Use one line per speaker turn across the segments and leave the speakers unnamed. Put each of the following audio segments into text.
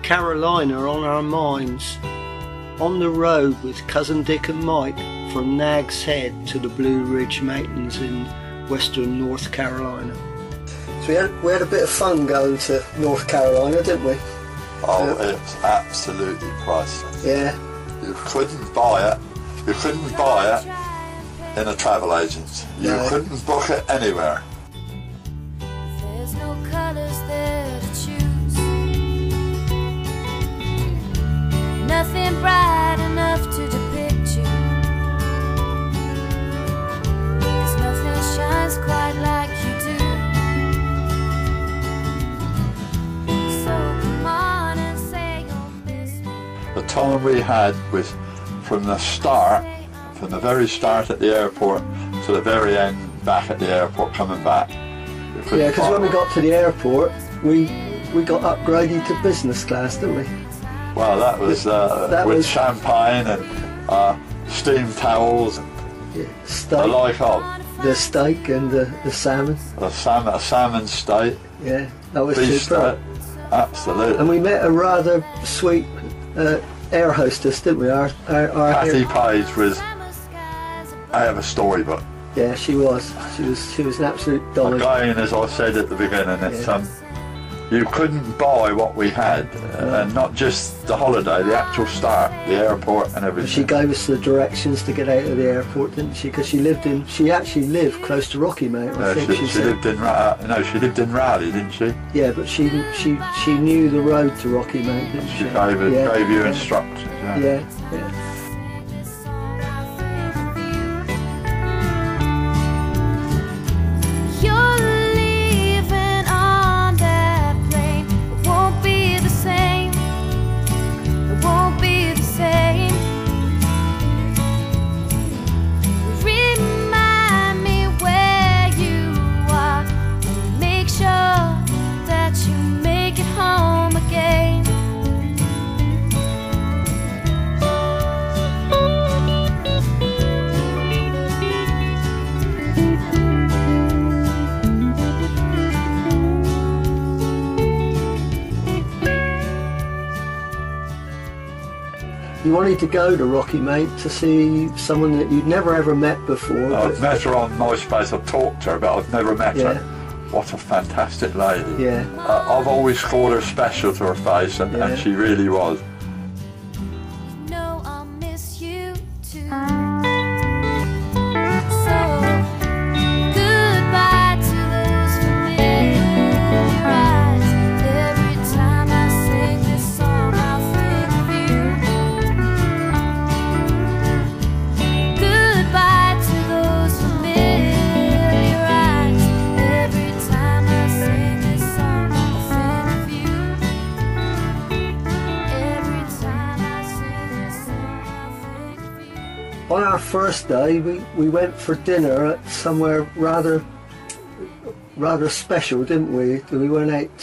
Carolina on our minds, on the road with Cousin Dick and Mike from Nags Head to the Blue Ridge Mountains in western North Carolina. So we had a bit of fun going to North Carolina, didn't we?
Oh, it's absolutely priceless.
Yeah.
You couldn't buy it. You couldn't buy it in a travel agent. You couldn't book it anywhere.
There's no colours there to choose. Nothing bright enough to depict you. 'Cause nothing shines quite like you do. So come on and say you'll miss me.
The time we had was from the start, from the very start at the airport to the very end back at the airport coming back.
Yeah, because when we got to the airport, we got upgraded to business class, didn't we?
Well, that was with champagne and steam towels and
steak,
the like of.
The steak and the salmon.
A salmon steak.
Yeah, that was
Beef
superb.
steak. Absolutely.
And we met a rather sweet air hostess, didn't we? Our
Patty Page was out of a storybook.
Yeah, she was. She was an absolute dollar.
Again, as I said at the beginning, it's you couldn't buy what we had, and not just the holiday, the actual start, the airport and everything.
She gave us the directions to get out of the airport, didn't she? Because she actually lived close to Rocky Mount. I think
she lived in she lived in Raleigh, didn't she?
Yeah, but she knew the road to Rocky Mount, didn't she?
She gave you instructions.
Yeah. You wanted to go to Rocky Mount to see someone that you'd never ever met before.
I've met her on MySpace, I've talked to her, but I've never met her. What a fantastic lady.
Yeah.
I've always called her special to her face, and she really was.
You know I'll miss you too.
On our first day, we went for dinner at somewhere rather special, didn't we? We went out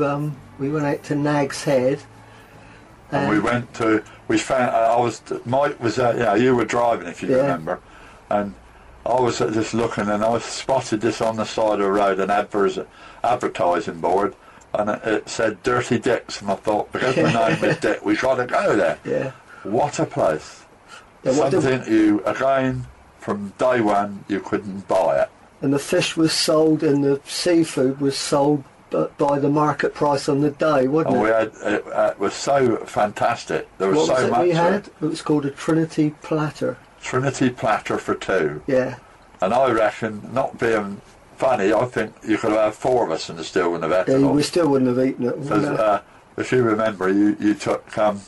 to Nags Head,
and we found Mike was you were driving, if you remember, and I was just looking, and I spotted this on the side of the road, an advertising board, and it said Dirty Dick's, and I thought, because my name is Dick, we got to go there.
Yeah.
What a place.
Yeah,
something you, again, from day one, you couldn't buy it.
And the fish was sold and the seafood was sold by the market price on the day, wasn't it?
It was so fantastic. There was so much.
We had? It was called a Trinity Platter.
Trinity Platter for two.
Yeah.
And I reckon, not being funny, I think you could have had four of us and still wouldn't have had it.
Yeah, we still wouldn't have eaten it.
Because if you remember, you took...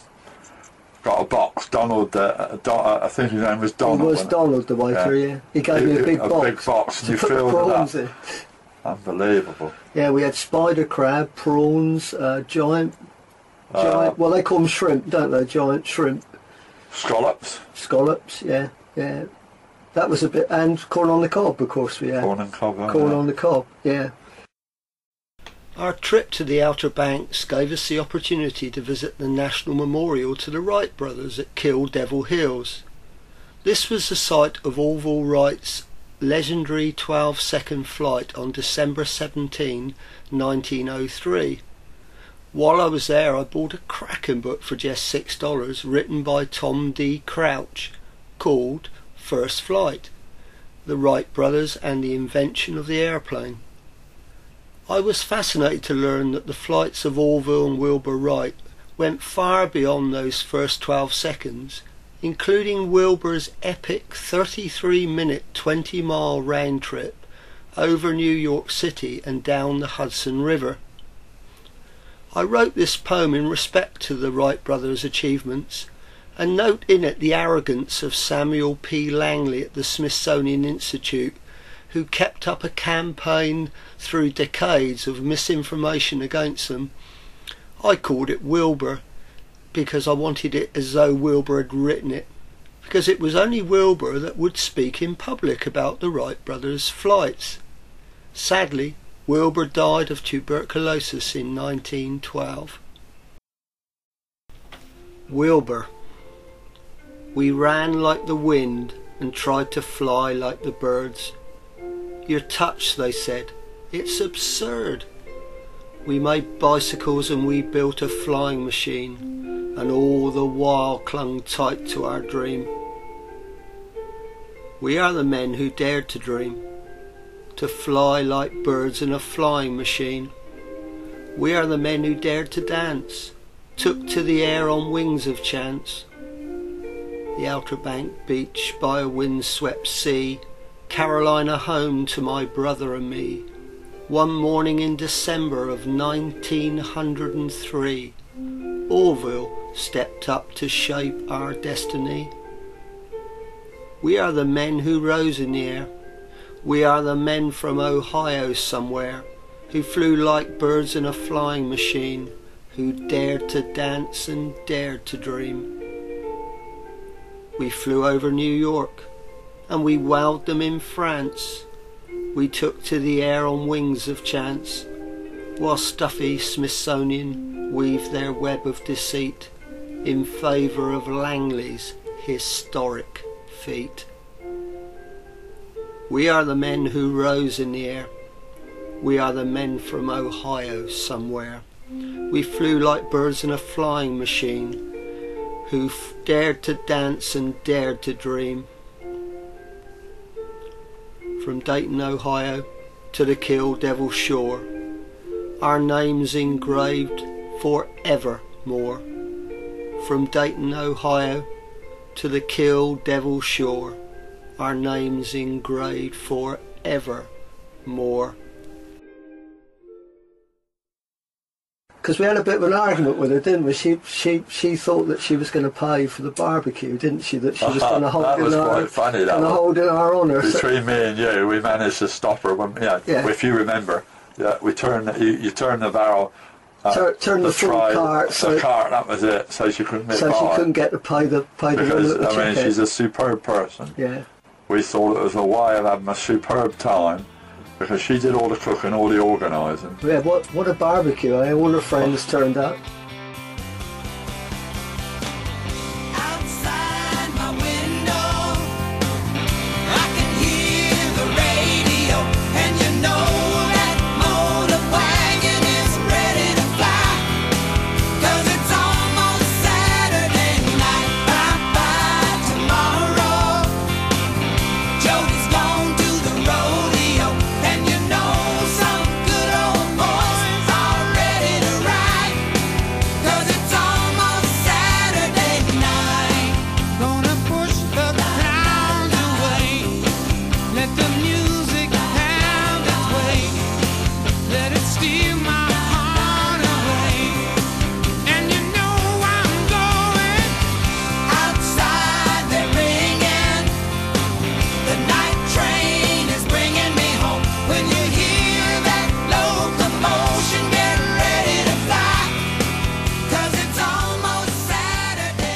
got a box, Donald, I think his name was Donald.
It was Donald, the waiter, yeah. He gave me a big box.
A big box, and you filled it up. Unbelievable.
Yeah, we had spider crab, prawns, giant, well, they call them shrimp, don't they? Giant shrimp.
Scallops.
Scallops, yeah. That was a bit, and corn on the cob, of course, we had.
Corn and cob,
corn on the cob, yeah. Our trip to the Outer Banks gave us the opportunity to visit the National Memorial to the Wright brothers at Kill Devil Hills. This was the site of Orville Wright's legendary 12-second flight on December 17, 1903. While I was there, I bought a cracking book for just $6 written by Tom D. Crouch called First Flight, The Wright Brothers and the Invention of the Airplane. I was fascinated to learn that the flights of Orville and Wilbur Wright went far beyond those first 12 seconds, including Wilbur's epic 33-minute 20-mile round trip over New York City and down the Hudson River. I wrote this poem in respect to the Wright brothers' achievements, and note in it the arrogance of Samuel P. Langley at the Smithsonian Institute, who kept up a campaign through decades of misinformation against them. I called it Wilbur because I wanted it as though Wilbur had written it, because it was only Wilbur that would speak in public about the Wright brothers' flights. Sadly, Wilbur died of tuberculosis in 1912. Wilbur. We ran like the wind and tried to fly like the birds. Your touch, they said, it's absurd. We made bicycles and we built a flying machine, and all the while clung tight to our dream. We are the men who dared to dream, to fly like birds in a flying machine. We are the men who dared to dance, took to the air on wings of chance. The Outer Bank beach by a wind-swept sea, Carolina home to my brother and me. One morning in December of 1903, Orville stepped up to shape our destiny. We are the men who rose in the air. We are the men from Ohio somewhere, who flew like birds in a flying machine, who dared to dance and dared to dream. We flew over New York, and we wowed them in France. We took to the air on wings of chance, while stuffy Smithsonian weaved their web of deceit in favour of Langley's historic feat. We are the men who rose in the air. We are the men from Ohio somewhere. We flew like birds in a flying machine, who dared to dance and dared to dream. From Dayton, Ohio to the Kill Devil shore, our names engraved forevermore. From Dayton, Ohio to the Kill Devil shore, our names engraved forevermore. Because we had a bit of an argument with her, didn't we? She thought that she was going to pay for the barbecue, didn't she? That she was going to hold in our honour.
Between me and you, we managed to stop her. When, if you remember, we turned you turned the barrel,
turn the full cart.
The cart, that was it. So she couldn't.
So she couldn't get to pay the
because I mean, she's a superb person.
Yeah.
We thought it was a way of having a superb time, because she did all the cooking, all the organising.
Yeah, what a barbecue, eh? All her friends turned up.
Outside my window, I can hear the radio, and you know that motor wagon is ready to fly, 'cause it's almost Saturday night. Bye-bye tomorrow. Jody's gone to the rodeo, and you know some good old boys are ready to ride, 'cause it's almost Saturday night. Gonna push the clouds away, let the music have its way, let it steal my heart away, and you know I'm going. Outside they're ringing, the night train is bringing me home. When you hear that locomotion, get ready to fly, 'cause it's almost Saturday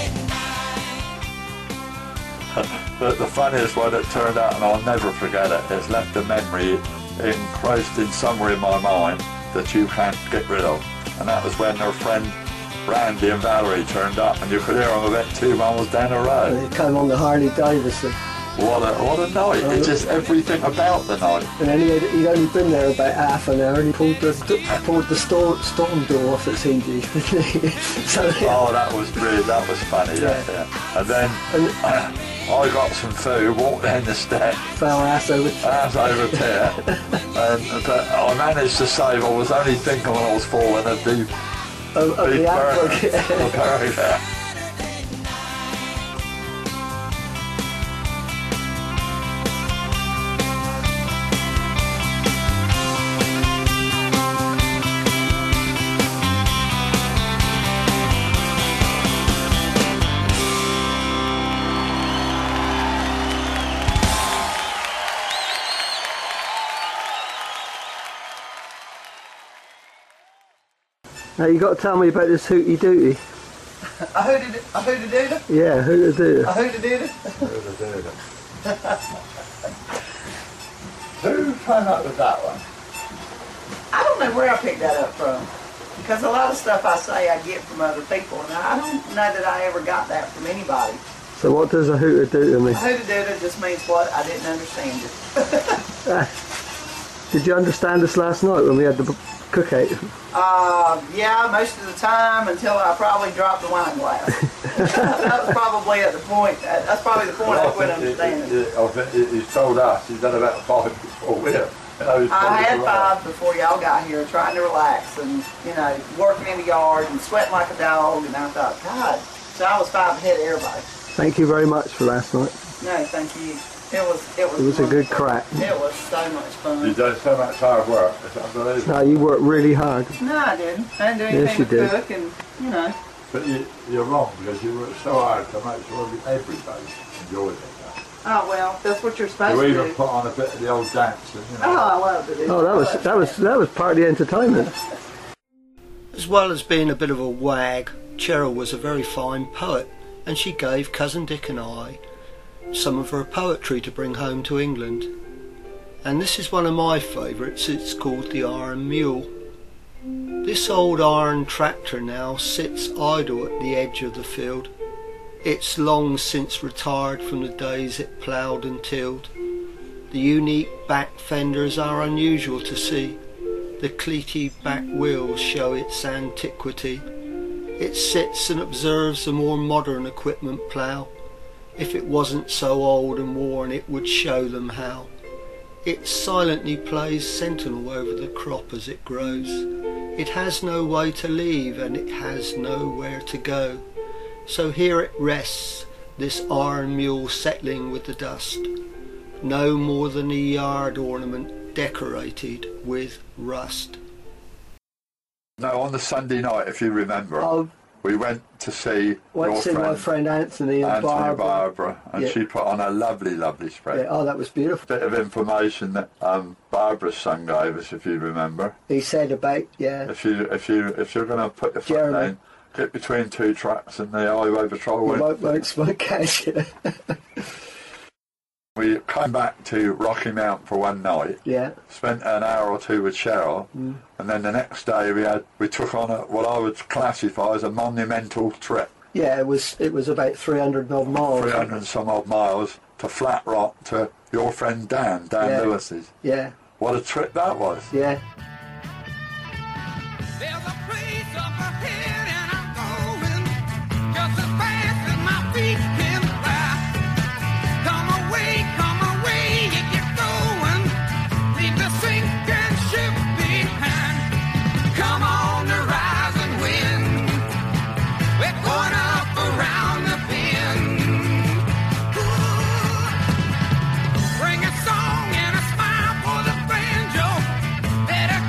night.
The funniest one that turned out, and I'll never forget it, it's left a memory encrusted in somewhere in my mind that you can't get rid of. And that was when their friend Randy and Valerie turned up, and you could hear them about 2 miles down the road.
They came on the Harley Davidson.
What a night! It's just everything about the night.
And then he'd only been there about half an hour and he pulled the storm door off at St. Didn't he? So,
Oh, that was brilliant. That was funny. Yeah. And then I got some food, walked down the steps,
fell ass over.
there, but I managed to save. I was only thinking when I was falling a deep
Of the outlook.
burn.
Now you got to tell me about this hooty dooty.
A hooter-dooter?
Yeah, hooty dooty.
A hooter-dooter?
Who came up with that one?
I don't know where I picked that up from. Because a lot of stuff I say I get from other people, and I don't know that I ever got that from anybody.
So what does a hooty dooty mean?
A hooter-dooter just means what? I didn't understand it.
Did you understand us last night when we had the cookout?
Yeah, most of the time until I probably dropped the wine glass. That was probably at the point. That's probably the point I quit understanding.
I think he told us he's done about 5 before we have.
I had 5 before y'all got here, trying to relax and, you know, working in the yard and sweating like a dog. And I thought, God, so I was 5 ahead of everybody.
Thank you very much for last night.
No, thank you. It was
a good
wonderful.
crack.
It was so much fun.
You've done so much hard work. It's unbelievable.
No, you worked really hard.
No, I didn't. I didn't do
Yes,
anything
you
but
did.
cook and, you know.
But you're wrong because you worked so hard to make sure everybody enjoyed it.
Oh, well, that's what you're supposed
You
to
even
do.
put on a bit of the old dance, and you
Oh,
know.
I loved it.
Oh, that was part of the entertainment.
As well as being a bit of a wag, Cheryl was a very fine poet, and she gave Cousin Dick and I some of her poetry to bring home to England. And this is one of my favourites. It's called The Iron Mule. This old iron tractor now sits idle at the edge of the field. It's long since retired from the days it ploughed and tilled. The unique back fenders are unusual to see. The cleaty back wheels show its antiquity. It sits and observes the more modern equipment plough. If it wasn't so old and worn, it would show them how. It silently plays sentinel over the crop as it grows. It has no way to leave and it has nowhere to go. So here it rests, this iron mule settling with the dust, no more than a yard ornament decorated with rust.
No, on the Sunday night, if you remember,
I
we went to see
went
your
to see my friend Anthony and
Barbara, and
Yeah.
she put on a lovely, lovely spread.
Yeah, oh, that was beautiful.
Bit of information that Barbara's son gave us, if you remember.
He said about, yeah,
If you're going to put your foot
Jeremy.
down, get between 2 trucks and the highway patrol
you
went.
won't smoke cash.
We came back to Rocky Mount for one night.
Yeah.
Spent an hour or 2 with Cheryl, and then the next day we took on what I would classify as a monumental trip.
Yeah, it was about 300 odd miles.
300 and some odd miles to Flat Rock to your friend Dan
Yeah.
Lewis's.
Yeah,
What a trip that was.
yeah.
There's a place up ahead and I'm going just as fast as my feet can fly. Come away, you get going. Leave the sinking ship behind. Come on the rising wind. We're going up around the bend. Ooh. Bring a song and a smile for the banjo. Better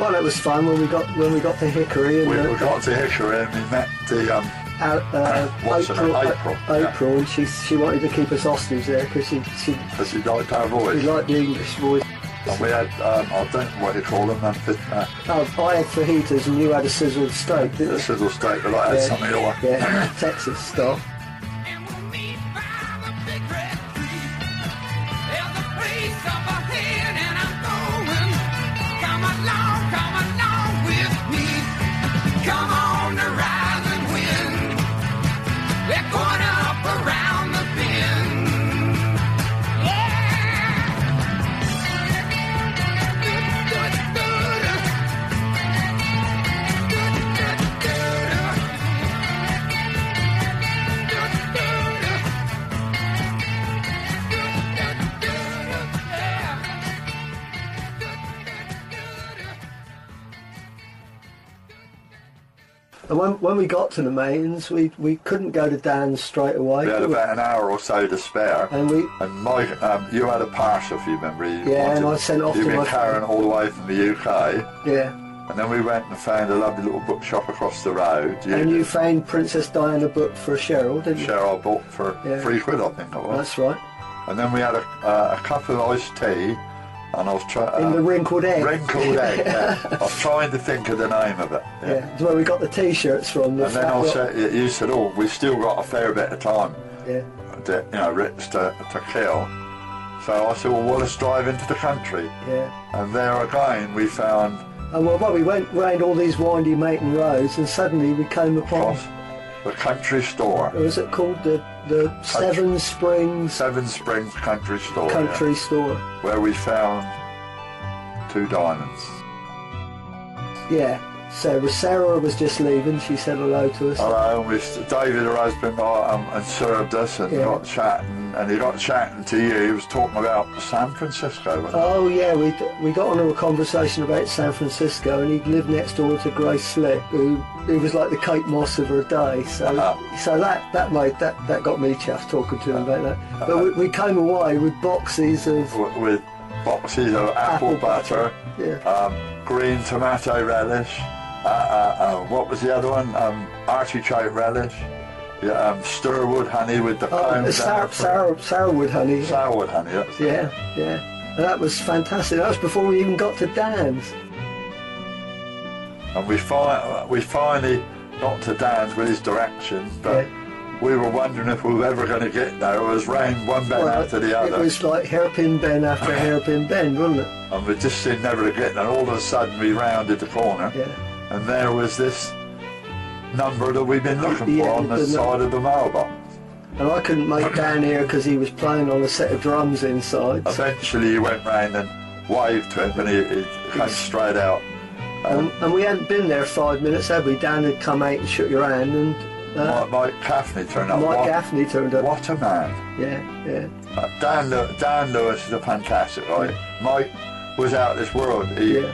Well, it was fun when we got to Hickory and
We got to Hickory and we met the what's her name?
April, and she wanted to keep us hostage there because she
because she liked our voice.
liked the English voice.
And we had I don't know what you call them.
I had fajitas and you had a sizzled steak, didn't
A
you?
sizzle steak, but I had something else.
Yeah, Texas stuff.
And we'll meet by the big red tree. There's a place up ahead and I'm going. Come along with me. Come on the rising wind. We're going up around the bend.
And when we got to the mains, we couldn't go to Dan's straight away.
We had about an hour or so to spare.
And we
Mike, you had a parcel, if you remember.
and I sent off
You've
to
been
my
carrying all the way from the UK.
yeah.
And then we went and found a lovely little bookshop across the road.
And you found Princess Diana book for Cheryl, didn't you?
Cheryl bought for £3, I think it was.
That's right.
And then we had a cup of iced tea, and I was trying.
In the wrinkled egg.
Wrinkled egg. Yeah. I was trying to think of the name of it.
Yeah, it's where we got the T-shirts from.
And then I said, you said, "Oh, we've still got a fair bit of time,
Yeah.
Ritz to kill." So I said, "Well, let's drive into the country."
Yeah.
And there again, we found
And well, we went round all these windy Maiden roads, and suddenly we came upon.
the country store,
What was it called? The Seven Springs
Seven Springs Country Store,
Country Store.
where we found 2 diamonds.
Yeah. So Sarah was just leaving. She said hello to us.
Hello, David, her husband, and served us and
Yeah.
got chatting, and he got chatting to you. He was talking about San Francisco. Wasn't
Oh yeah, we got into a conversation about San Francisco, and he lived next door to Grace Slick, who was like the Kate Moss of her day. So so that got me chuffed talking to him about that. But we came away with boxes of
with boxes of apple butter,
Yeah.
green tomato relish. What was the other one? Artichoke relish. Yeah, Stirwood honey with the cones.
Sourwood honey.
Sourwood honey. That's it.
Yeah. And that was fantastic. That was before we even got to Dan's.
And we finally got to Dan's with his directions, but we were wondering if we were ever going to get there. It was rain one bend after the other.
It was like hairpin bend after hairpin bend, wasn't it?
And we just seemed never to get there. And all of a sudden we rounded the corner,
Yeah.
and there was this number that we'd been looking for on the side of the mailbox.
And I couldn't make Dan here because he was playing on a set of drums inside.
Eventually he went round and waved to him, and he came straight out.
And we hadn't been there 5 minutes, had we? Dan had come out and shook your hand, and
Mike Gaffney turned up.
Mike Gaffney turned up.
What a man.
Yeah.
Dan Lewis is a fantastic guy. Mike was out of this world.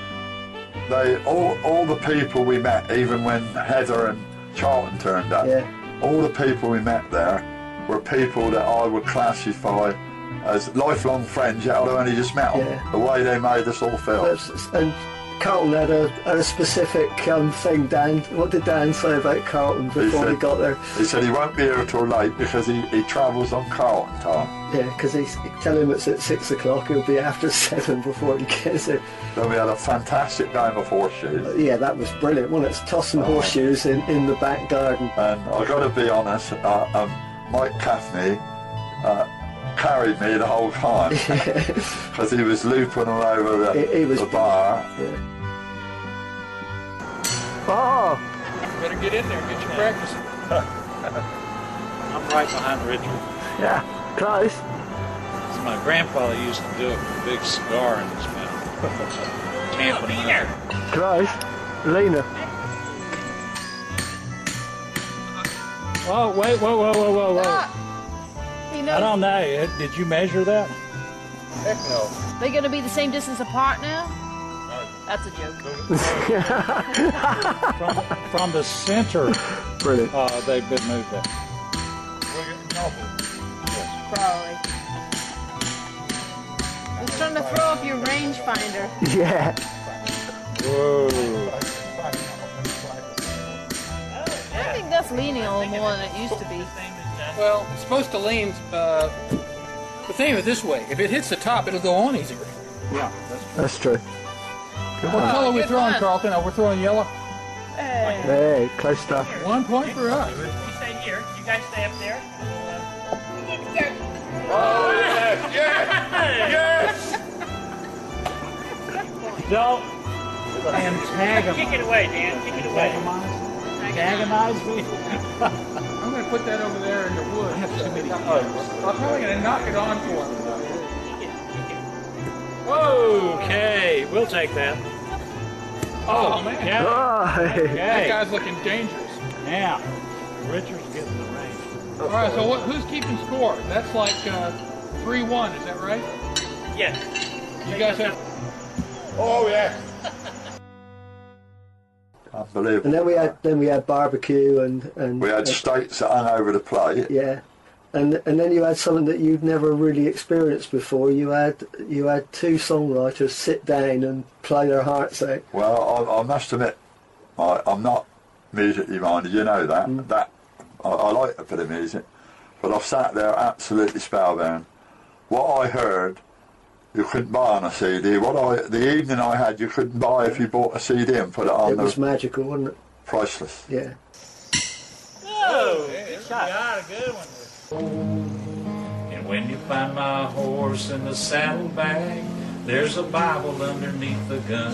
All the people we met, even when Heather and Charlton turned up, all the people we met there were people that I would classify as lifelong friends, yet I'd only just met them. The way they made us all feel.
And Carlton had a specific thing, Dan. What did Dan say about Carlton before he got there?
He said he won't be here till late because he travels on Carlton time.
Yeah, because tell him it's at 6 o'clock, he'll be after 7 before he gets there.
Then we had a fantastic game of horseshoes.
Yeah, that was brilliant, wasn't it? Tossing horseshoes in the back garden.
And I've got to be honest, Mike Gaffney carried me the whole time because he was looping all over the bar.
Yeah. Oh!
Better get in there and get your breakfast. I'm right behind Richard.
Yeah, close.
So my grandfather used to do it with a big cigar in his mouth. Tamping it out.
Close. Lena.
Oh, wait, whoa.
You
I
know,
don't know. Did you measure that?
Heck no.
they're going to be the same distance apart now? That's a joke.
From the center,
Brilliant.
they've been moved up.
Probably. I was trying to throw off your rangefinder.
Yeah.
Whoa.
I think that's leaning a little more than it used to be.
Well, it's supposed to lean. The thing of it this way: if it hits the top, it'll go on easier.
Yeah,
That's true.
What color are we
Good
throwing,
one.
Carlton? Oh, we're throwing yellow.
Hey.
Hey, close stuff.
1 point for us.
You stay here. You guys stay up there.
Oh, yes, yes, yes!
No. And tag him.
Kick it away, Dan. Kick it away.
Agonize me.
I'm going to put that over there in the wood. I'm probably going to knock it on for him.
Okay, we'll take that.
Oh, man.
Yeah.
Right.
That
Okay.
guy's looking dangerous.
Now, Richard's getting the range.
All right, so who's keeping score? That's like 3-1, is that right?
Yes.
You guys have...
Oh, yeah. Unbelievable.
And then we had barbecue and
We had steaks that hung over the plate.
yeah, and then you had something that you'd never really experienced before. You had two songwriters sit down and play their hearts out.
Well, I must admit, I'm not musically minded, you know that. That I like a bit of music, but I've sat there absolutely spellbound. What I heard, you couldn't buy on a CD. The evening I had, you couldn't buy if you bought a CD and put it on.
It was magical, wasn't it?
Priceless.
Yeah.
Oh, good shot. Got a good one.
And when you find my horse in the saddlebag, there's a Bible underneath the gun.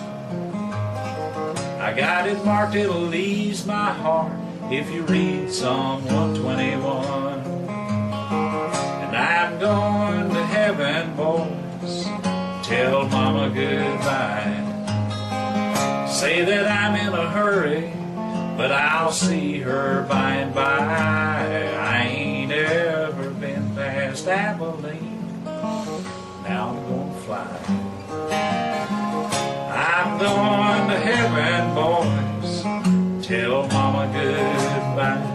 I got it marked, it'll ease my heart if you read Psalm 121. And I'm going to heaven, boys, tell Mama goodbye. Say that I'm in a hurry, but I'll see her by and by. I ain't ever been past Abilene, now I'm gonna fly. I'm going to heaven, boys, tell Mama goodbye.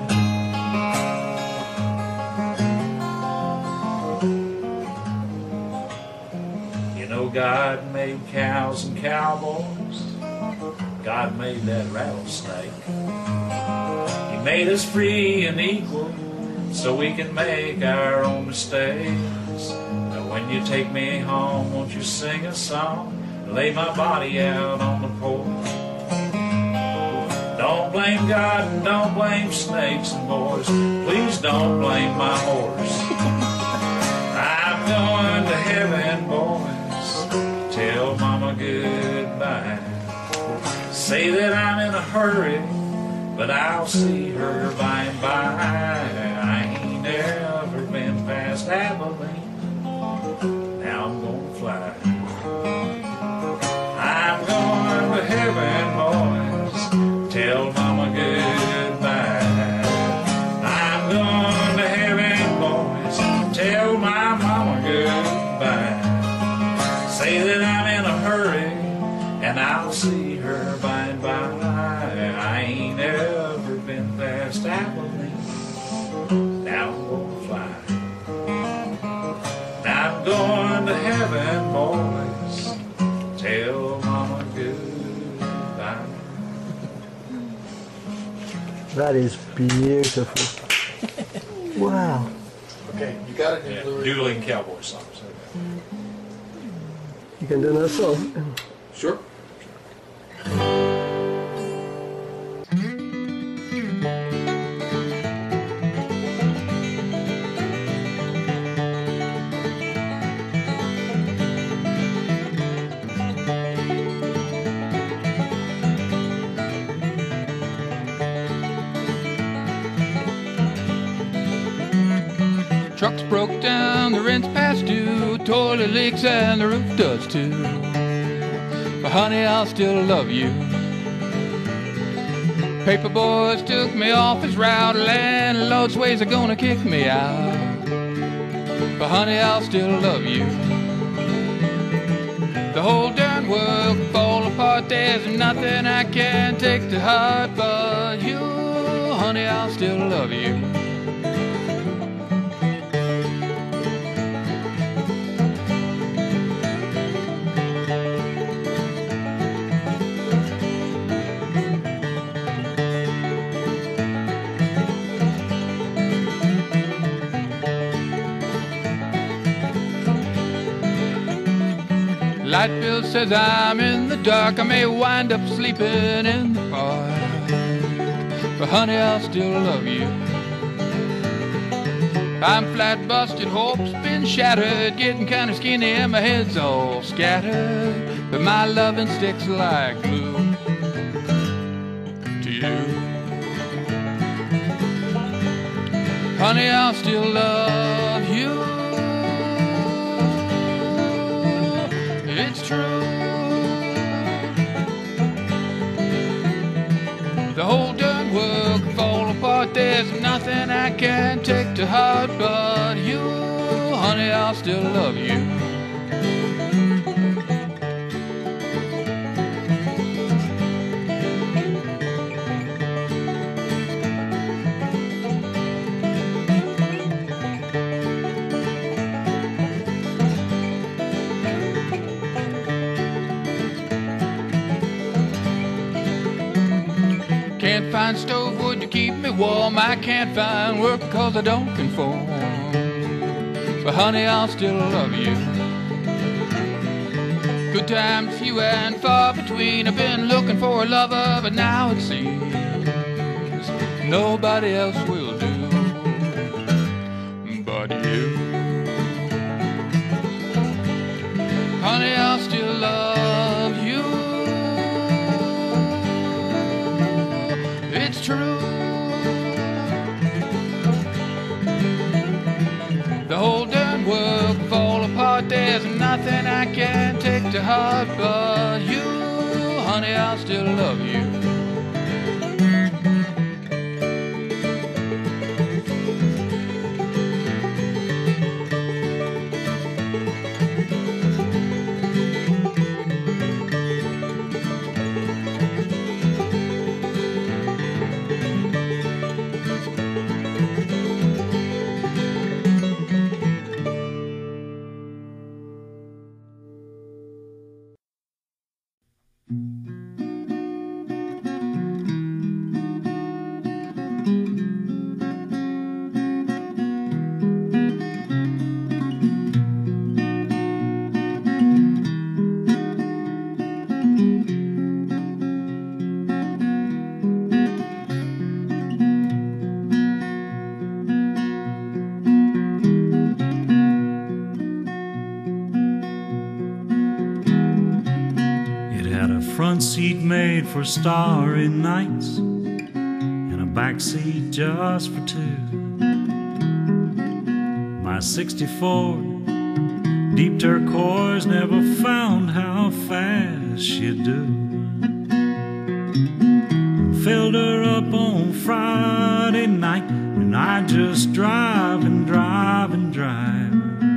You know God made cows and cowboys, God made that rattlesnake. He made us free and equal so we can make our own mistakes. Now when you take me home, won't you sing a song and lay my body out on the porch? Don't blame God and don't blame snakes and boys, please don't blame my horse. I'm going to heaven, boys, tell Mama goodbye. Say that I'm in a hurry, but I'll see her by and by. I ain't never been past Abilene, now I'm gonna fly. I'm going to heaven, boys, tell Mama goodbye. I'm going to heaven, boys, tell my Mama goodbye. Say that I'm in a hurry, and I'll see her by and by. I ain't ever been past Abilene, now I'm gonna fly. Now I'm going to heaven, boys, tell Mama goodbye.
That is beautiful. Wow.
Okay, you got it.
Yeah, doodling cowboy songs.
You can do another song.
Sure. Trucks broke down, the rent's past due, toilet leaks and the roof does too. But honey, I'll still love you. Paper boys took me off his route, landlord's ways are gonna kick me out. But honey, I'll still love you. The whole darn world could fall apart, there's nothing I can take to heart but you. Honey, I'll still love you. Light bill says I'm in the dark. I may wind up sleeping in the park, but honey, I'll still love you. I'm flat busted, hope's been shattered, getting kinda skinny and my head's all scattered, but my loving sticks like glue to you. Honey, I'll still love you. It's true. The whole darn world can fall apart. There's nothing I can take to heart but you. Honey, I'll still love you. Can't find stove wood to keep me warm. I can't find work because I don't conform. But honey, I'll still love you. Good times few and far between. I've been looking for a lover, but now it seems nobody else will do but you. Honey, I'll still love you. It's true. The whole darn world can fall apart. There's nothing I can take to heart but you. Honey, I'll still love you.
Front seat made for starry nights, and a back seat just for two. My '64 deep turquoise never found how fast she'd do. Filled her up on Friday night, and I just drive and drive and drive.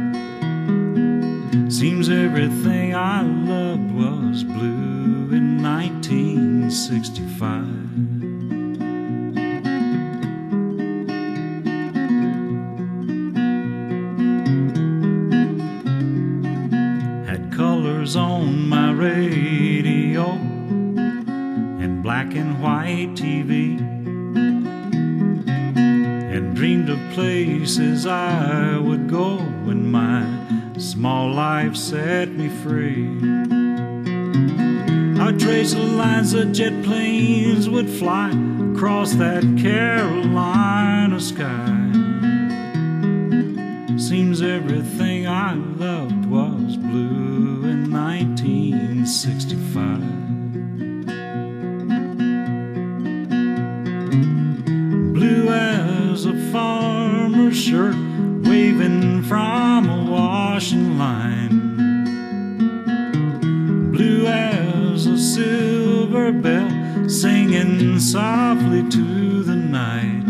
Seems everything I loved was blue in 1965. Had colors on my radio and black and white TV, and dreamed of places I would go when my small life set me free. I'd trace the lines that jet planes would fly across that Carolina sky. Seems everything I loved was blue in 1965. Blue as a farmer's shirt waving from a washing line. Blue as a silver bell singing softly to the night,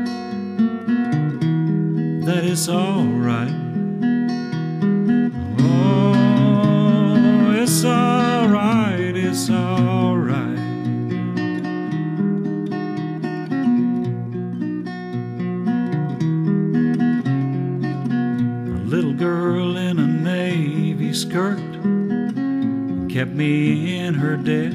that it's alright. Oh, it's alright, it's alright. A little girl in a navy skirt kept me in her debt.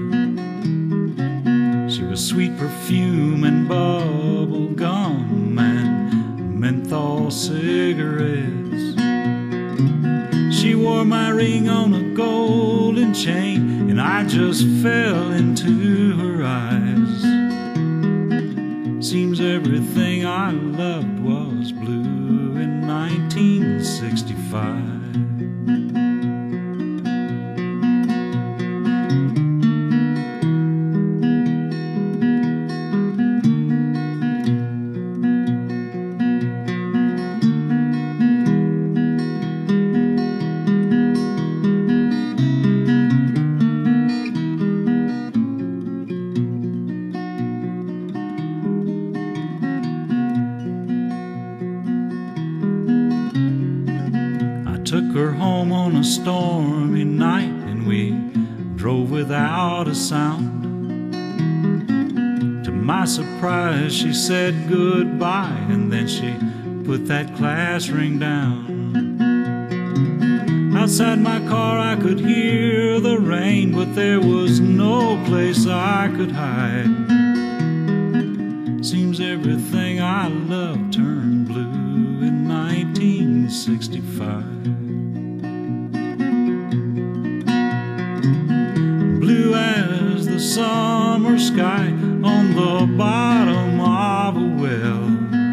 She was sweet perfume and bubble gum and menthol cigarettes. She wore my ring on a golden chain, and I just fell into her eyes. Seems everything I loved was blue in 1965. Took her home on a stormy night, and we drove without a sound. To my surprise, she said goodbye, and then she put that class ring down. Outside my car I could hear the rain, but there was no place I could hide. Seems everything I loved turned blue in 1965. Blue as the summer sky on the bottom of a well.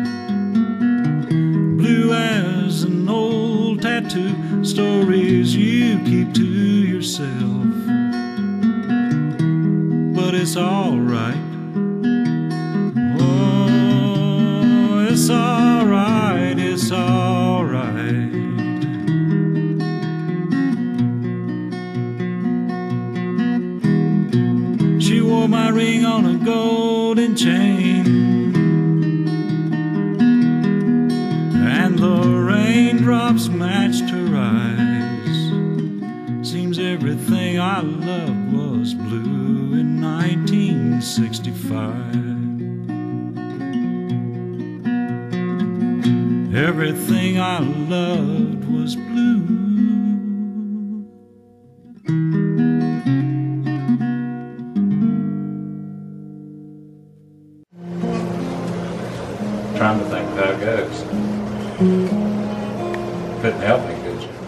Blue as an old tattoo, stories you keep to yourself. But it's alright. Oh, it's alright, it's alright. She wore my ring on a golden chain, and the raindrops matched her eyes. Seems everything I loved was blue in 1965. Everything I loved was blue.
Trying to think how it goes. Couldn't help me, could you?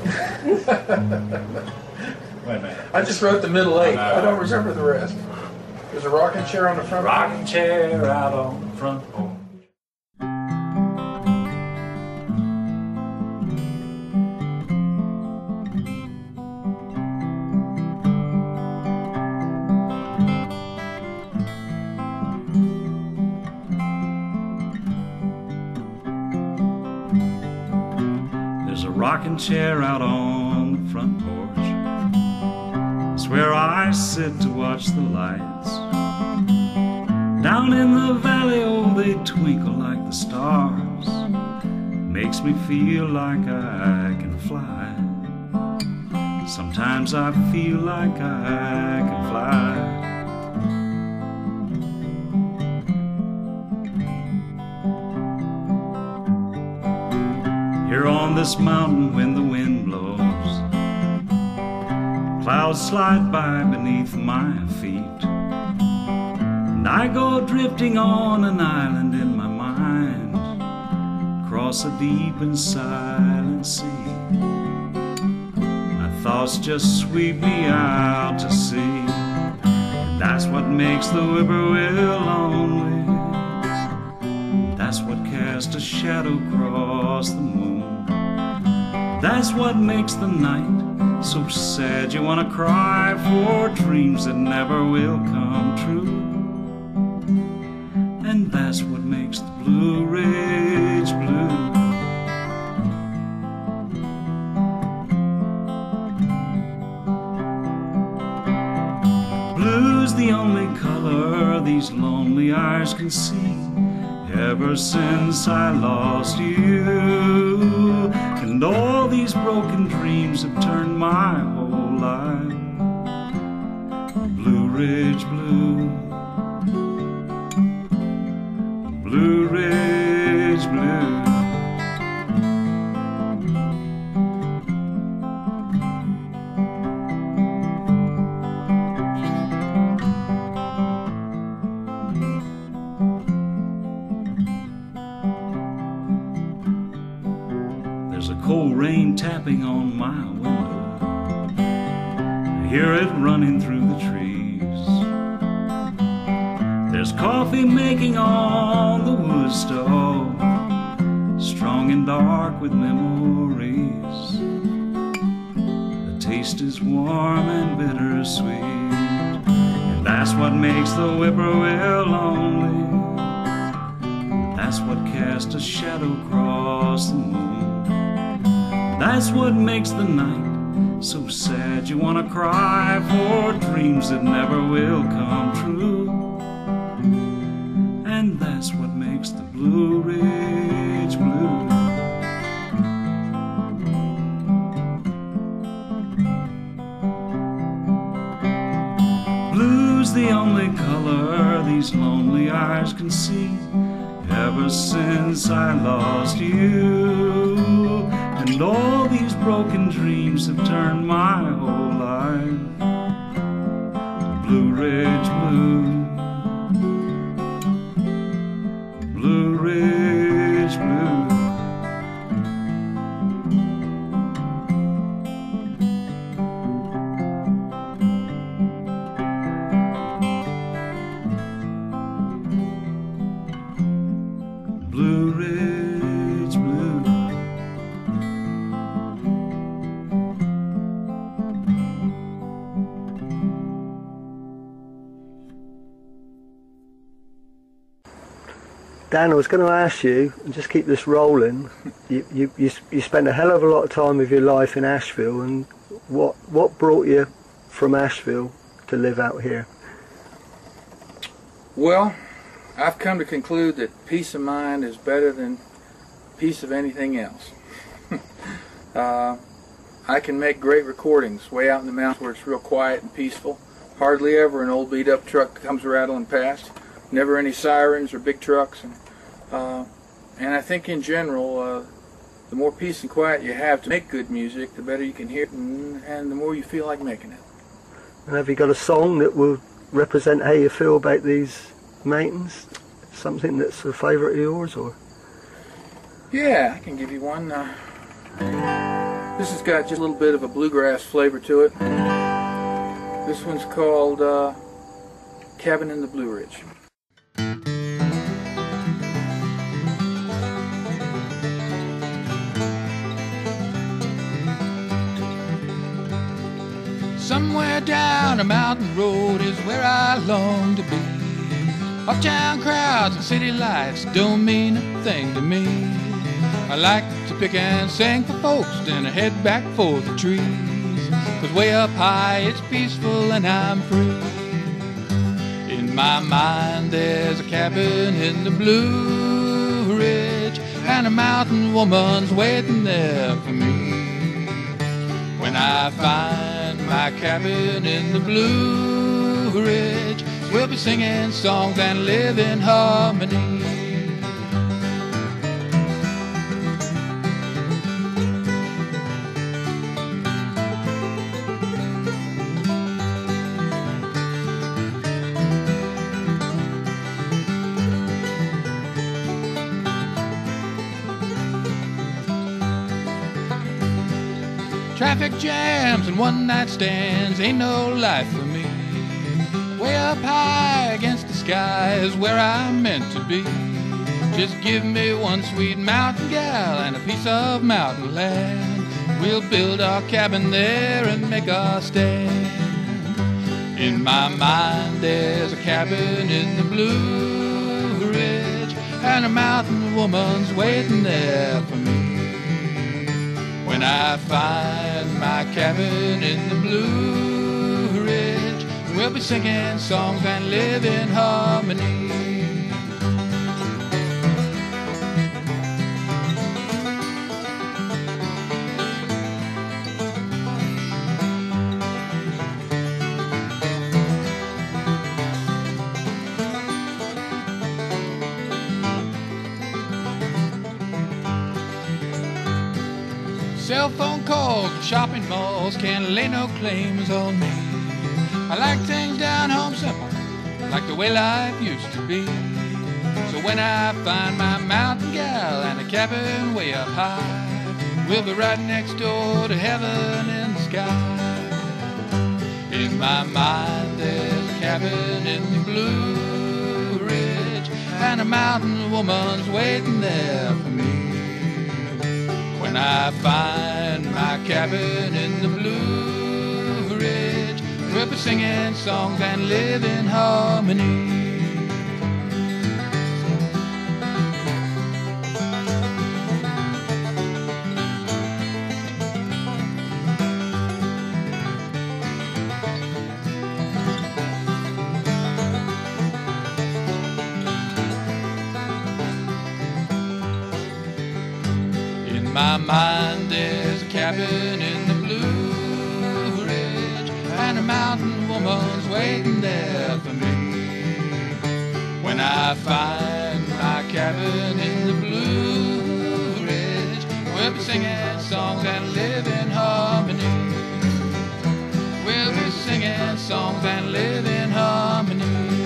Wait a minute.
I just wrote the middle eight.
I know.
I don't remember the rest. There's a rocking chair on the front.
Rocking chair out on the front porch.
There's a rocking chair out on the front porch. It's where I sit to watch the lights. Down in the valley, oh, they twinkle like the stars. Makes me feel like I can fly. Sometimes I feel like I can fly. Here on this mountain when the wind blows, clouds slide by beneath my feet, and I go drifting on an island in my mind, across a deep and silent sea. My thoughts just sweep me out to sea, and that's what makes the whippoorwill lonely. That's what casts a shadow across the moon. That's what makes the night so sad you wanna cry for dreams that never will come true. And that's what makes the Blue Ridge blue. Blue's the only color these lonely eyes can see. Ever since I lost you, and all these broken dreams have turned my whole life Blue Ridge blue, Blue Ridge blue. There's a cold rain tapping on my window. I hear it running through the trees. There's coffee making on the wood stove, strong and dark with memories. The taste is warm and bittersweet, and that's what makes the whippoorwill lonely. That's what casts a shadow across the moon. That's what makes the night so sad you want to cry for dreams that never will come true. And that's what makes the Blue Ridge blue. Blue's the only color these lonely eyes can see. Ever since I lost you, and all these broken dreams have turned my whole life Blue Ridge blue. Blue Ridge blue. Blue Ridge blue.
Dan, I was going to ask you, and just keep this rolling, you spent a hell of a lot of time of your life in Asheville, and what brought you from Asheville to live out here?
Well, I've come to conclude that peace of mind is better than peace of anything else. I can make great recordings way out in the mountains where it's real quiet and peaceful. Hardly ever an old beat-up truck comes rattling past. Never any sirens or big trucks. And I think in general, the more peace and quiet you have to make good music, the better you can hear it, and the more you feel like making it.
And have you got a song that will represent how you feel about these mountains? Something that's a favourite of yours, or?
Yeah, I can give you one. This has got just a little bit of a bluegrass flavor to it. This one's called Cabin in the Blue Ridge.
Somewhere down a mountain road is where I long to be. Uptown crowds and city lights don't mean a thing to me. I like to pick and sing for folks, then I head back for the trees. 'Cause way up high it's peaceful and I'm free. In my mind there's a cabin in the Blue Ridge, and a mountain woman's waiting there for me. When I find my cabin in the Blue Ridge, we'll be singing songs and live in harmony. Traffic jams and one-night stands ain't no life for me. Way up high against the sky is where I'm meant to be. Just give me one sweet mountain gal and a piece of mountain land. We'll build our cabin there and make our stand. In my mind there's a cabin in the Blue Ridge, and a mountain woman's waiting there for me. When I find my cabin in the Blue Ridge, we'll be singing songs and live in harmony. Cell phone calls and shopping malls can't lay no claims on me. I like things down home simple, like the way life used to be. So when I find my mountain gal and a cabin way up high, We'll be right next door to heaven in the sky. In my mind there's a cabin in the Blue Ridge, and a mountain woman's waiting there for me. When I find my cabin in the Blue Ridge, we'll be singing songs and live in harmony. In my mind there's a cabin in the Blue Ridge, and a mountain woman's waiting there for me. When I find my cabin in the Blue Ridge, we'll be singing songs and live in harmony. We'll be singing songs and live in harmony.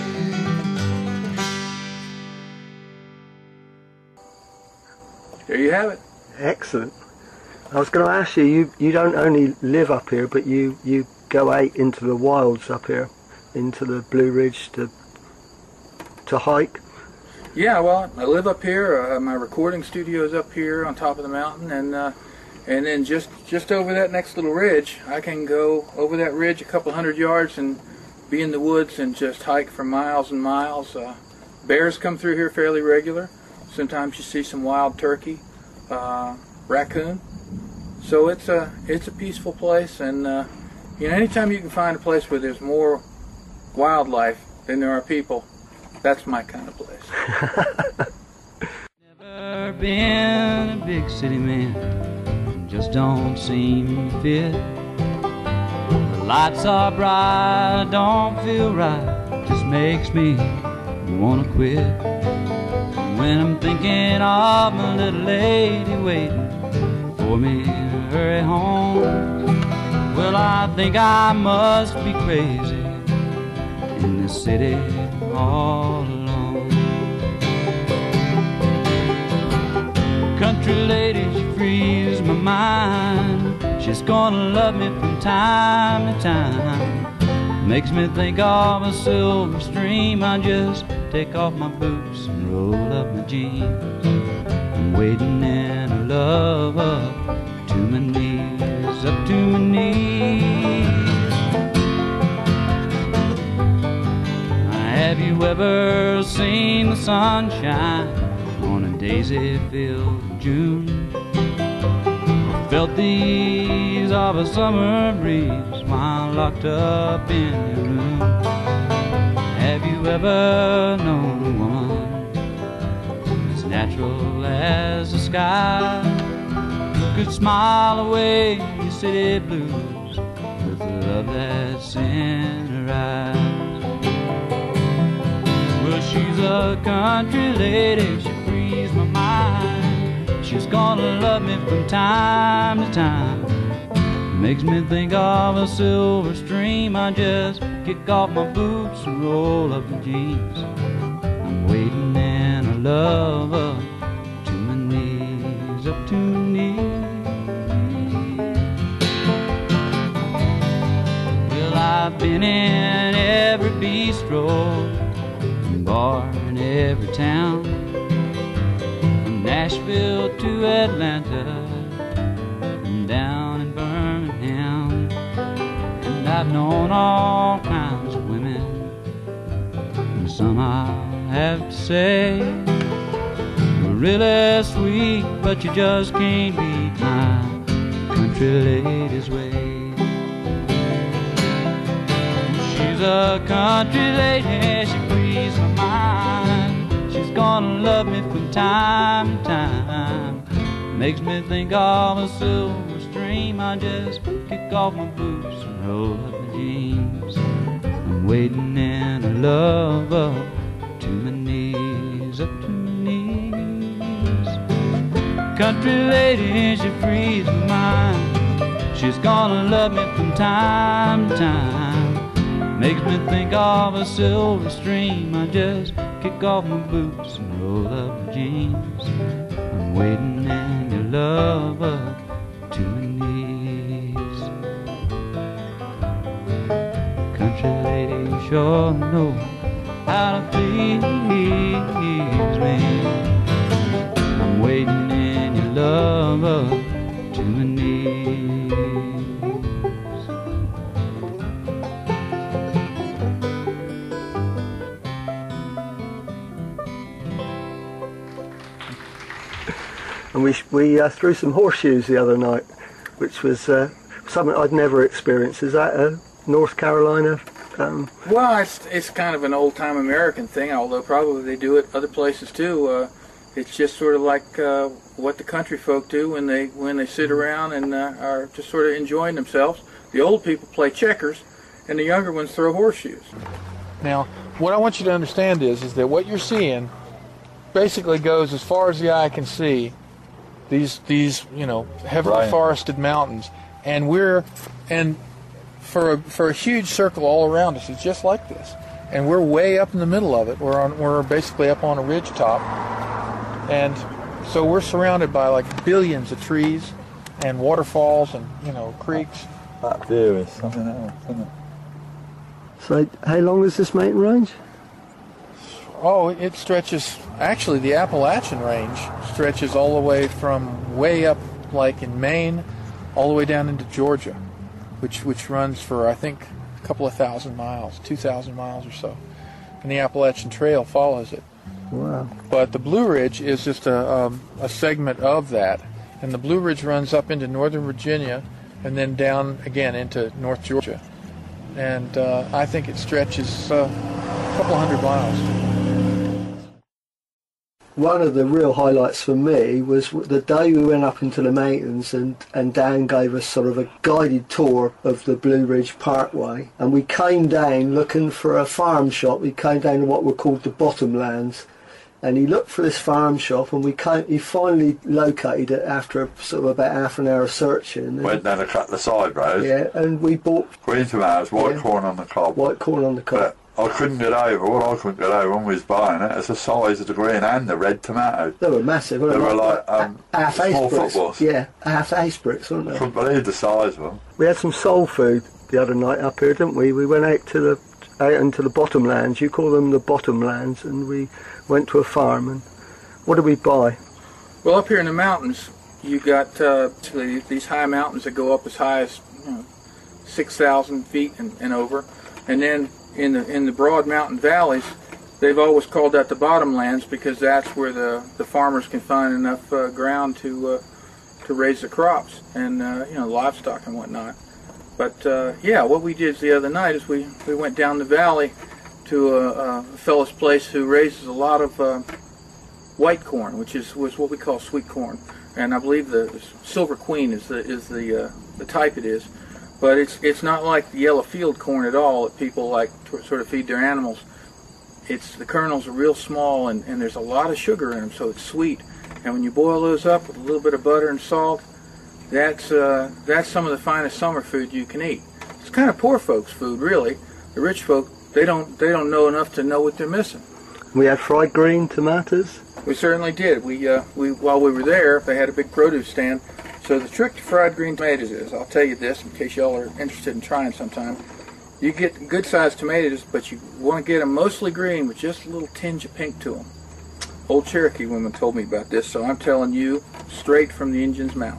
There you have it.
Excellent. I was going to ask you, you don't only live up here, but you go out into the wilds up here, into the Blue Ridge to hike?
Yeah, well, I live up here. My recording studio is up here on top of the mountain, and then just over that next little ridge, I can go over that ridge a couple hundred yards and be in the woods and just hike for miles and miles. Bears come through here fairly regular. Sometimes you see some wild turkey, raccoon. So it's a peaceful place, and you know, anytime you can find a place where there's more wildlife than there are people, that's my kind of place.
Never been a big city man, just don't seem to fit. The lights are bright, don't feel right, just makes me wanna quit. When I'm thinking of my little lady waiting for me to hurry home, well, I think I must be crazy in this city all alone. Country lady, she frees my mind. She's gonna love me from time to time. Makes me think of a silver stream. I just take off my boots and roll up my jeans. I'm wading in a love up to my knees, up to my knees. Have you ever seen the sunshine on a daisy-filled June? Or felt the ease of a summer breeze while locked up in your room? Have you ever known a woman as natural as the sky, who could smile away your city blues with the love that's in her eyes? Well, she's a country lady, she frees my mind. She's gonna love me from time to time. Makes me think of a silver stream. I just kick off my boots and roll up my jeans. I'm waiting in a love up to my knees, up to my knees. Well, I've been in every bistro and bar in every town, from Nashville to Atlanta and down in Birmingham. And I've known all kinds of women, and some I'll have to say were really sweet, but you just can't beat my country lady's way. She's a country lady, she frees my mind. She's gonna love me from time to time. Makes me think of a silver stream. I just kick off my boots and roll up my jeans. I'm waiting in a love up to my knees, up to my knees. Country lady, she frees my mind. She's gonna love me from time to time. Makes me think of a silver stream. I just kick off my boots and roll up my jeans. I'm waiting in your love up to my knees. Country lady, you sure know how to please me. I'm waiting in your love up to my knees.
And we threw some horseshoes the other night, which was something I'd never experienced. Is that a North Carolina?
Well, it's kind of an old-time American thing, although probably they do it other places too. It's just sort of like what the country folk do when they sit around and are just sort of enjoying themselves. The old people play checkers, and the younger ones throw horseshoes.
Now, what I want you to understand is that what you're seeing basically goes as far as the eye can see. These heavily forested mountains, and for a huge circle all around us, it's just like this, and we're way up in the middle of it. We're basically up on a ridge top, and so we're surrounded by like billions of trees and waterfalls and creeks.
That view is something else, isn't it?
So, how long is this mountain range?
Oh, it stretches, actually the Appalachian Range stretches all the way from way up like in Maine all the way down into Georgia, which runs for I think a couple of 1,000 miles, 2,000 miles or so. And the Appalachian Trail follows it.
Wow.
But the Blue Ridge is just a segment of that. And the Blue Ridge runs up into northern Virginia and then down again into North Georgia. And I think it stretches a couple of 100 miles.
One of the real highlights for me was the day we went up into the mountains and Dan gave us sort of a guided tour of the Blue Ridge Parkway, and we came down looking for a farm shop. We came down to what were called the Bottomlands, and he looked for this farm shop, and he finally located it after sort of about half an hour searching.
Went down a couple of side roads.
Yeah, and we bought
green tomatoes, white corn on the cob.
White corn on the cob.
But I couldn't get over, what I couldn't get over when we was buying it, is the size of the green and the red tomatoes.
They were massive, weren't
they? They were like
half
small
bricks.
footballs.
Yeah, half ace bricks, weren't they?
I couldn't believe the size of them.
We had some soul food the other night up here, didn't we? We went out into the Bottomlands, you call them the Bottomlands, and we went to a farm, and what did we buy?
Well, up here in the mountains, you got these high mountains that go up as high as 6,000 feet and over, and then in the broad mountain valleys, they've always called that the Bottomlands because that's where the farmers can find enough ground to raise the crops and livestock and whatnot. But yeah, what we did the other night is we went down the valley to a fellow's place who raises a lot of white corn, which was what we call sweet corn, and I believe the Silver Queen is the type it is. But it's not like the yellow field corn at all that people like to sort of feed their animals. The kernels are real small and there's a lot of sugar in them, so it's sweet. And when you boil those up with a little bit of butter and salt, that's some of the finest summer food you can eat. It's kind of poor folks' food, really. The rich folk, they don't know enough to know what they're missing.
We had fried green tomatoes.
We certainly did. We while we were there, they had a big produce stand. So the trick to fried green tomatoes is, I'll tell you this in case y'all are interested in trying sometime, you get good-sized tomatoes, but you want to get them mostly green with just a little tinge of pink to them. Old Cherokee woman told me about this, so I'm telling you straight from the Indian's mouth.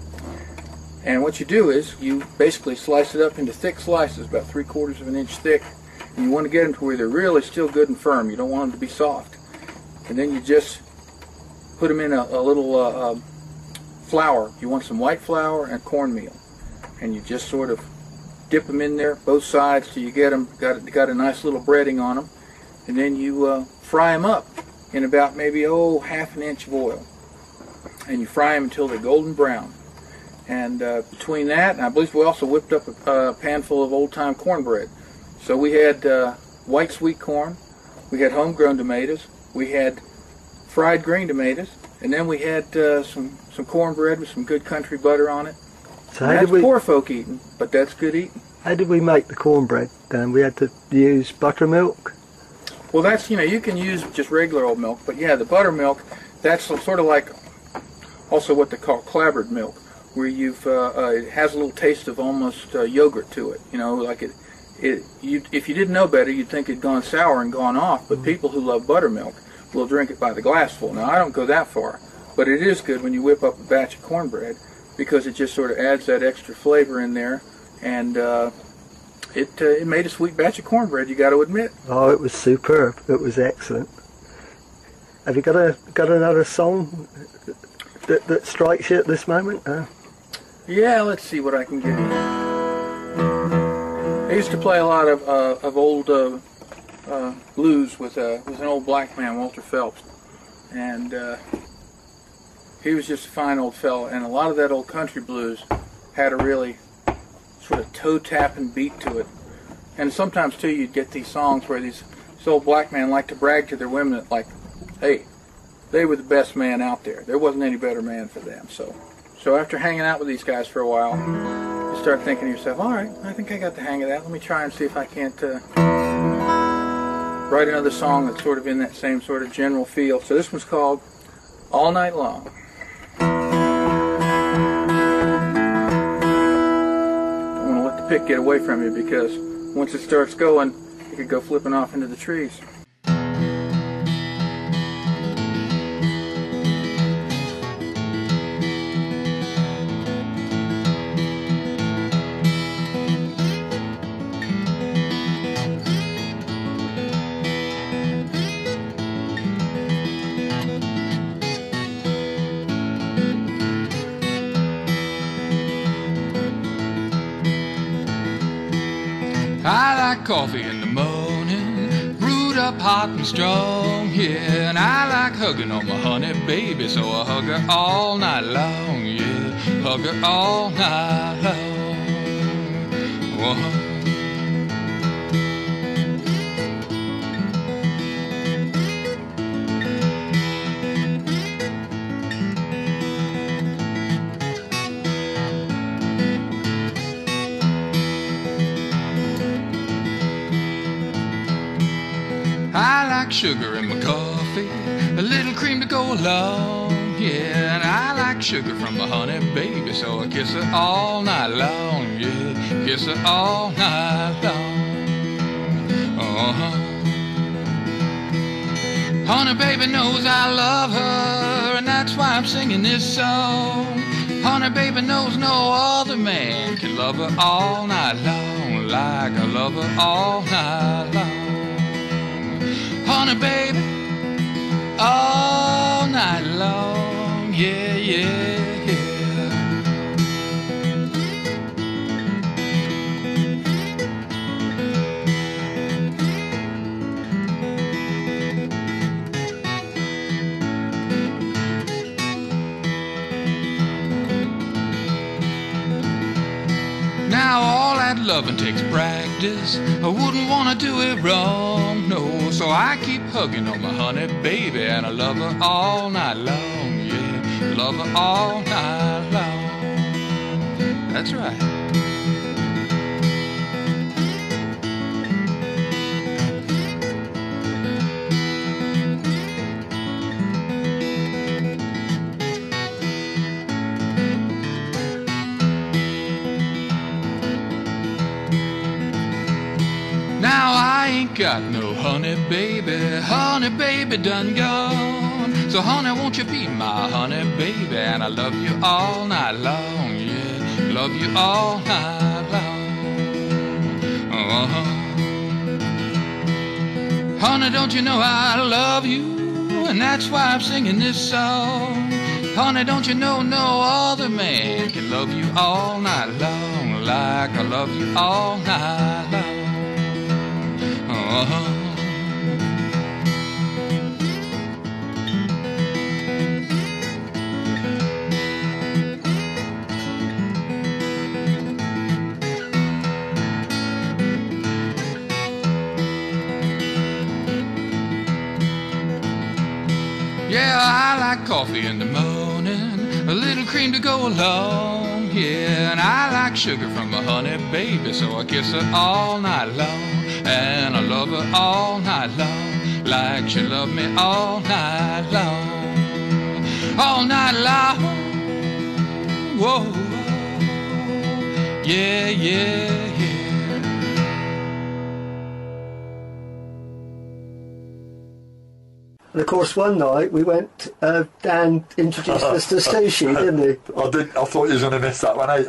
And what you do is you basically slice it up into thick slices, about 3/4 of an inch thick, and you want to get them to where they're really still good and firm. You don't want them to be soft. And then you just put them in a little flour. You want some white flour and cornmeal, and you just sort of dip them in there both sides till you get them got a nice little breading on them, and then you fry them up in about maybe half an inch of oil, and you fry them until they're golden brown. And between that, and I believe we also whipped up a pan full of old-time cornbread. So we had white sweet corn, we had homegrown tomatoes, we had fried green tomatoes, and then we had some cornbread with some good country butter on it.
So
that's poor folk eating, but that's good eating.
How did we make the cornbread, Dan? We had to use buttermilk?
Well, that's, you can use just regular old milk, but yeah, the buttermilk, that's sort of like also what they call clabbered milk, where it has a little taste of almost yogurt to it. You know, like if you didn't know better, you'd think it'd gone sour and gone off. But people who love buttermilk will drink it by the glassful. Now, I don't go that far, but it is good when you whip up a batch of cornbread, because it just sort of adds that extra flavor in there, and it made a sweet batch of cornbread, you got to admit.
Oh, it was superb. It was excellent. Have you got another song that strikes you at this moment?
Yeah, let's see what I can give you. I used to play a lot of old blues with an old black man, Walter Phelps, and he was just a fine old fella. And a lot of that old country blues had a really sort of toe-tapping beat to it. And sometimes too, you'd get these songs where these old black men like to brag to their women that, like, hey, they were the best man out there. There wasn't any better man for them. So after hanging out with these guys for a while, you start thinking to yourself, all right, I think I got the hang of that. Let me try and see if I can't write another song that's sort of in that same sort of general feel. So this one's called All Night Long. Don't want to let the pick get away from you, because once it starts going, you could go flipping off into the trees.
I like coffee in the morning, brewed up hot and strong, yeah. And I like hugging on my honey baby, so I hug her all night long, yeah. Hug her all night long. Whoa. I like sugar in my coffee, a little cream to go along, yeah. And I like sugar from my honey baby, so I kiss her all night long, yeah. Kiss her all night long. Honey baby knows I love her, and that's why I'm singing this song. Honey baby knows no other man can love her all night long, like I love her all night long. Honey baby, all night long, yeah, yeah, yeah. Now all that loving takes practice, I wouldn't want to do it wrong, no. So I keep hugging on my honey baby, and I love her all night long, yeah. Love her all night long. That's right. Now I ain't got no honey baby done gone. So honey, won't you be my honey baby, and I love you all night long, yeah. Love you all night long. Honey, don't you know I love you, and that's why I'm singing this song. Honey, don't you know no other man can love you all night long, like I love you all night long. Yeah, I like coffee in the morning, a little cream to go along, yeah. And I like sugar from my honey baby, so I kiss her all night long, and I love her all night long, like she loved me all night long. All night long. whoa. Yeah, yeah, yeah.
And of course, one night we went, Dan introduced us to sushi, didn't he?
I thought you was going to miss that one. I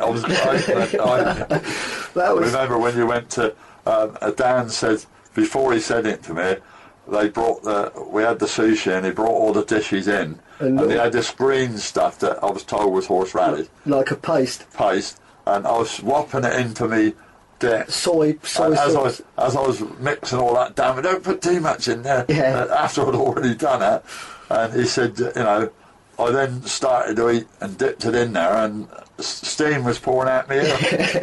remember when you went to, Dan said, before he said it to me, we had the sushi and he brought all the dishes in. And they had this green stuff that I was told was horseradish.
Like a paste.
And I was swapping it into me.
Soy sauce.
As I was mixing all that down, but don't put too much in there.
Yeah.
After I'd already done it, and he said, you know, I then started to eat and dipped it in there, and steam was pouring out me ear.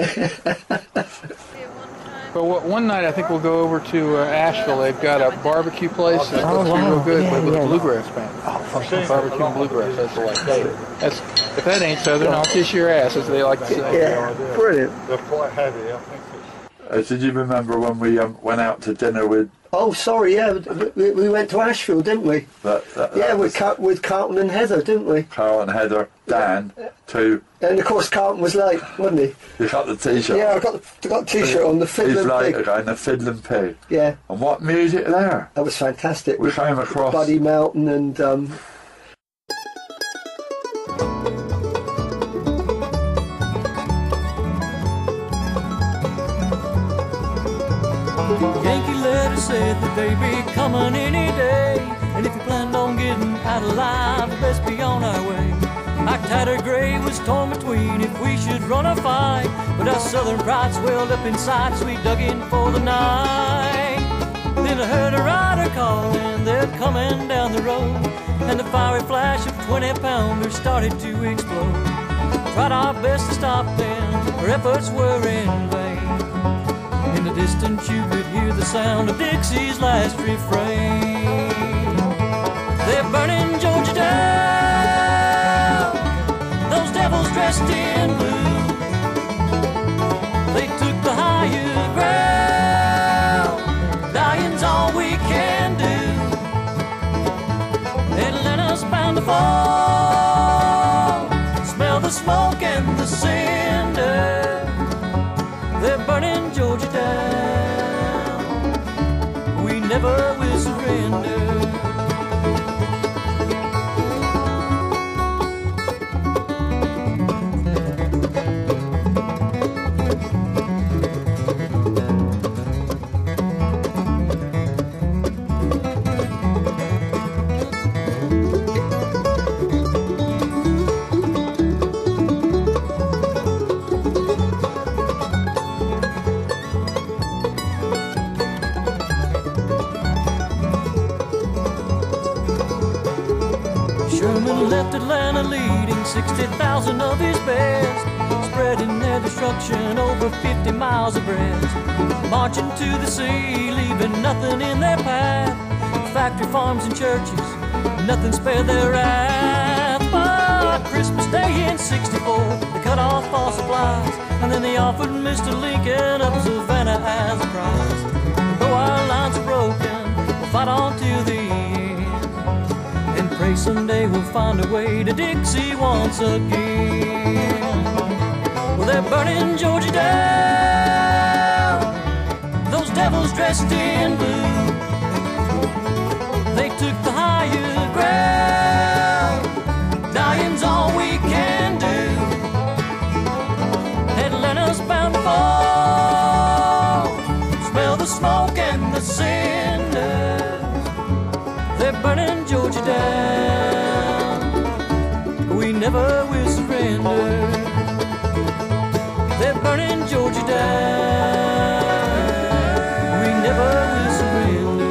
Well, one night I think we'll go over to Asheville. They've got a barbecue place that's supposed to be real good with a bluegrass band. Barbecue and bluegrass, that's like that's if that ain't Southern, I'll kiss your ass, as they like to say.
Yeah, brilliant.
They're quite heavy, I think. Did you remember when we went out to dinner with...
Oh, sorry, yeah, we went to Asheville, didn't we? With Carlton and Heather, didn't we?
Carlton, Heather, Dan, two.
And of course Carlton was late, wasn't he?
You got the T-shirt?
Yeah, I got the T-shirt on, the Fiddlin' Pig.
He's late again, the Fiddlin' Pig.
Yeah.
And what music there?
That was fantastic.
We came across...
Buddy Melton and...
Yankee letter said that they'd be coming any day, and if you planned on getting out alive, we'd best be on our way. Our tattered gray was torn between if we should run or fight, but our southern pride swelled up inside, so we dug in for the night. Then I heard a rider calling, they're coming down the road, and the fiery flash of 20-pounders started to explode. Tried our best to stop them, our efforts were in vain. In the distance you could hear the sound of Dixie's last refrain. They're burning Georgia down, those devils dressed in blue. They took the higher ground, dying's all we can do. Atlanta's bound to fall, smell the smoke and the cinder. They're burning Georgia down, we never will surrender. Sherman left Atlanta leading 60,000 of his best, spreading their destruction over 50 miles abreast. Marching to the sea, leaving nothing in their path. Factory farms and churches, nothing spared their wrath. But Christmas Day in '64, they cut off all supplies, and then they offered Mr. Lincoln up Savannah as a prize. Though our lines are broken, we'll fight on till the end, and pray someday we'll find a way to Dixie once again. Well, they're burning Georgia down, those devils dressed in blue. They took the higher ground, dying's all we can do. Atlanta's bound to fall, smell the smoke and the cinder. They're burning Georgia down, we never will surrender. They're burning Georgia down, we never will surrender.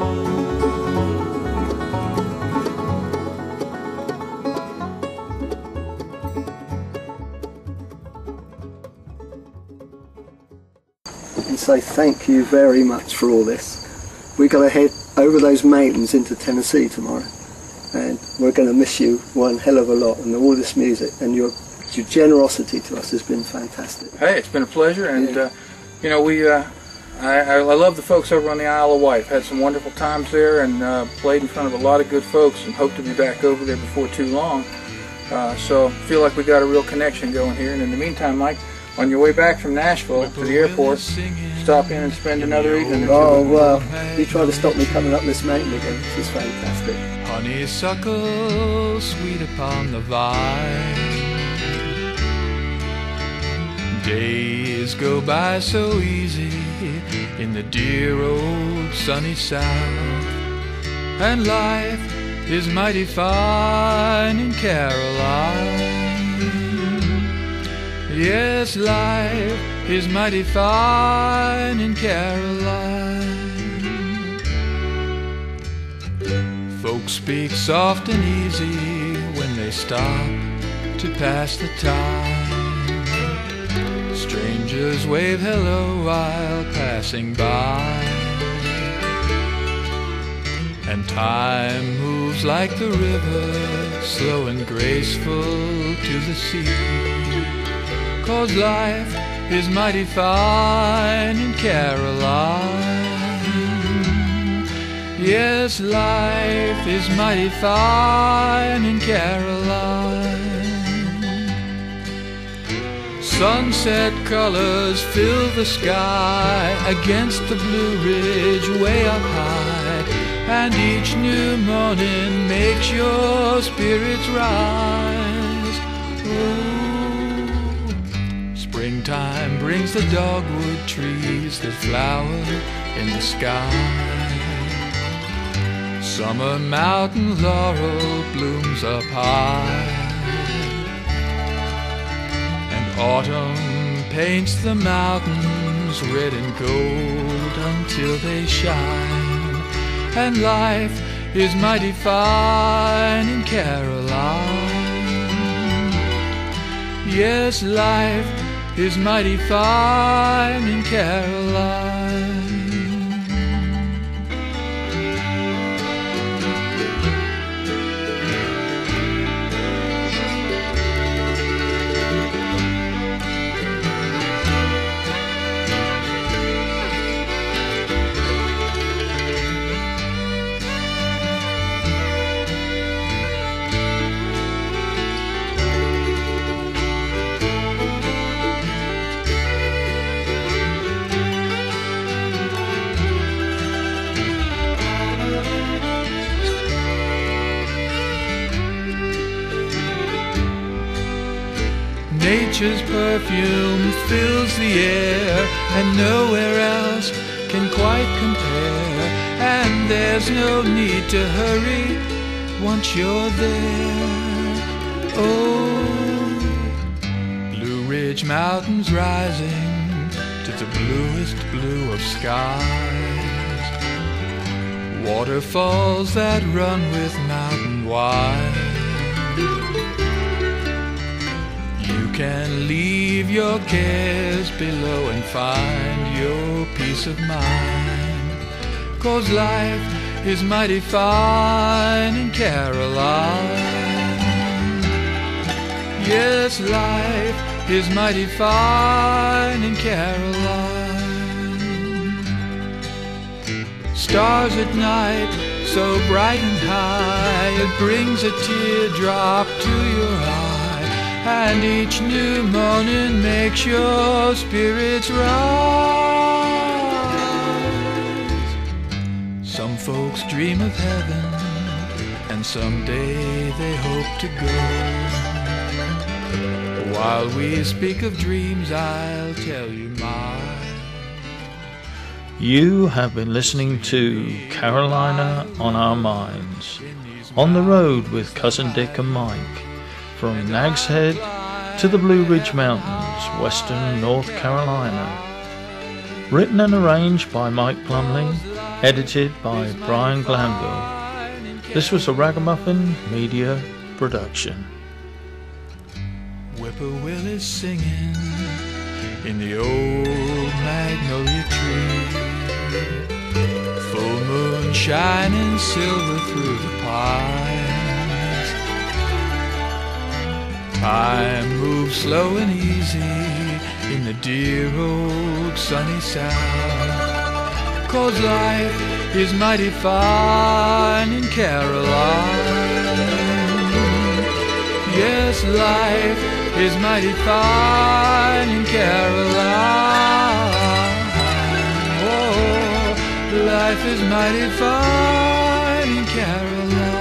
And say thank you very much for all this. We're going to head over those mountains into Tennessee tomorrow, and we're going to miss you one hell of a lot, and all this music and your generosity to us has been fantastic.
Hey, it's been a pleasure, and you know, I love the folks over on the Isle of Wight. Had some wonderful times there, and played in front of a lot of good folks, and hope to be back over there before too long. So I feel like we got a real connection going here. And in the meantime, Mike, on your way back from Nashville to the airport, stop in and spend another evening.
Oh, well, he tried to stop me coming up this mountain again. This is fantastic.
Honeysuckle sweet upon the vine. Days go by so easy in the dear old sunny South, and life is mighty fine in Caroline. Yes, life is mighty fine in Caroline. Folks speak soft and easy when they stop to pass the time. Strangers wave hello while passing by, and time moves like the river, slow and graceful to the sea. 'Cause life is mighty fine in Caroline. Yes, life is mighty fine in Caroline. Sunset colors fill the sky against the Blue Ridge way up high, and each new morning makes your spirits rise. Oh, springtime brings the dogwood trees that flower in the sky. Summer mountain laurel blooms up high, autumn paints the mountains red and gold until they shine, and life is mighty fine in Caroline. Yes, life is mighty fine in Caroline. Nature's perfume fills the air, and nowhere else can quite compare. And there's no need to hurry once you're there. Oh, Blue Ridge Mountains rising to the bluest blue of skies, waterfalls that run with mountain wide. You can leave your cares below and find your peace of mind, 'cause life is mighty fine in Caroline. Yes, life is mighty fine in Caroline. Stars at night so bright and high, it brings a teardrop to your eye, and each new morning makes your spirits rise. Some folks dream of heaven, and someday they hope to go. While we speak of dreams, I'll tell you mine.
You have been listening to Carolina on Our Minds, on the road with Cousin Dick and Mike, from Nags Head to the Blue Ridge Mountains, western North Carolina. Written and arranged by Mike Plumley, edited by Brian Glanville. This was a Ragamuffin Media production.
Whippoorwill is singing in the old magnolia tree, full moon shining silver through the pines. Time moves slow and easy in the dear old sunny South, 'cause life is mighty fine in Caroline. Yeah,
Yes, life is mighty fine in Caroline. Oh, life is mighty fine in Caroline.